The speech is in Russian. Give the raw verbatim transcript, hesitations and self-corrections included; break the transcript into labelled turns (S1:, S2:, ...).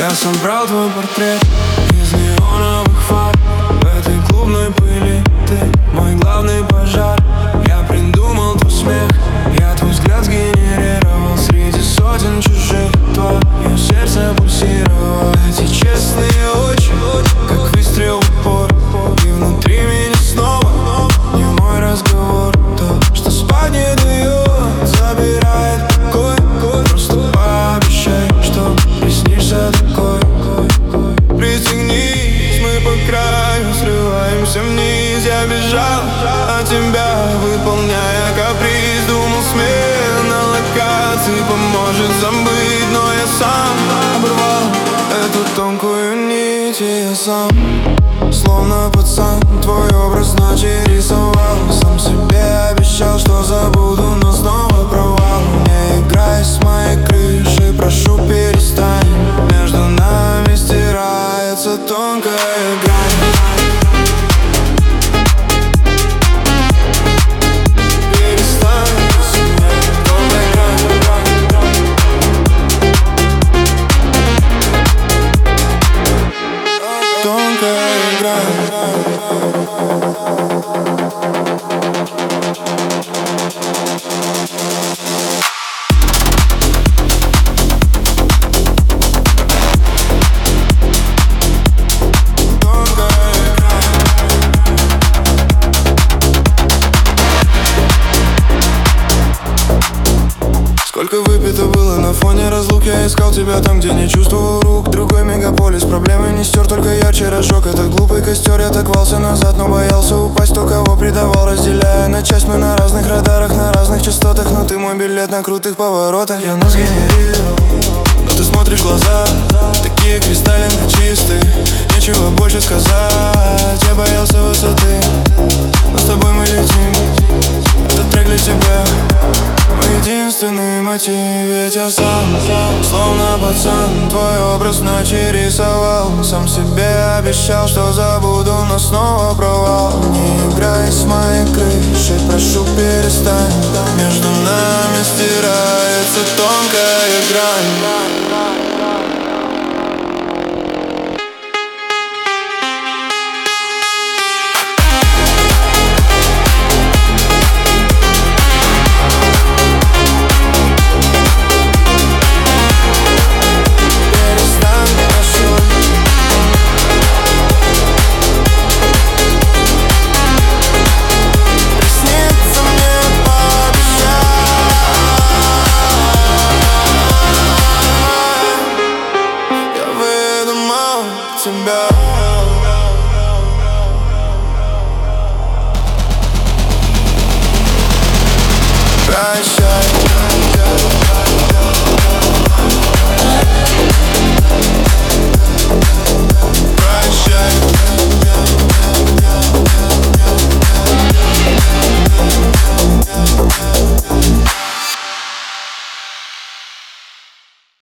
S1: Я собрал твой портрет из неоновых фар. В этой клубной пыли ты мой главный пожар. Я придумал твой смех, я твой взгляд сгенерировал среди сотен чужих. Твое сердце пульсировало. Эти честные очи, как выстрел в упор. И внутри меня снова не мой разговор. То, что спать не дает, забирает покой. Просто пообещай, что приснишься такой. Притянись, мы по краю срываемся вниз. Я бежал от тебя, выполняя каприз. Думал, смена локации поможет забыть, но я сам оборвал эту тонкую нить. И я сам, словно пацан, твой образ ночи рисовал. Сам себе обещал, что забуду, но снова провал. Не играй с моей крышей, прошу, перестань. Между нами стирается тонкая грань. Сколько выпито было на фоне разлук. Я искал тебя там, где не чувствовал рук. Другой мегаполис, проблемы не стер, только ярче разжег этот глупый костер. Я так рвался назад, но боялся упасть. То, кого предавал, разделяя на часть. Мы на разных радарах, на разных частотах. Но ты мой билет на крутых поворотах. Я нас генерировал, но ты смотришь в глаза, такие кристально чистые. Нечего больше сказать, я боялся высоты, но с тобой мы летим. Этот трек для тебя, мой единственный мотив. Ведь я сам, словно пацан, твой образ ночи рисовал. Сам себе обещал, что забуду, но снова провал. Не играй с моей крышей, прошу, перестань. Между нами стирается тонкая грань. Тебя. Прощай.